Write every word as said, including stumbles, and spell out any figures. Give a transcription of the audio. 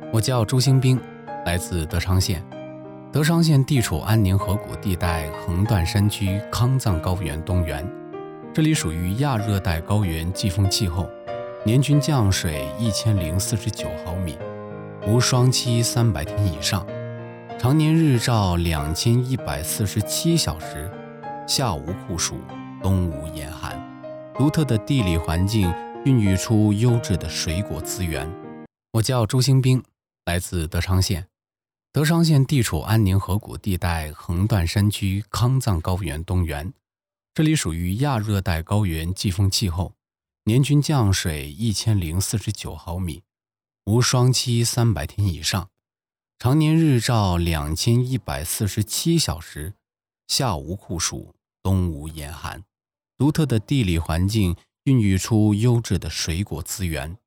我叫朱兴兵，来自德昌县。德昌县地处安宁河谷地带横断山区康藏高原东缘，这里属于亚热带高原季风气候，年均降水一千零四十九毫米，无霜期三百天以上，常年日照两千一百四十七小时，夏无酷暑，冬无严寒。独特的地理环境孕育出优质的水果资源。我叫朱兴兵，来自德昌县。德昌县地处安宁河谷地带横断山区康藏高原东缘，这里属于亚热带高原季风气候，年均降水一千零四十九毫米，无霜期三百天以上，常年日照两千一百四十七小时，夏无酷暑，冬无严寒。独特的地理环境孕育出优质的水果资源。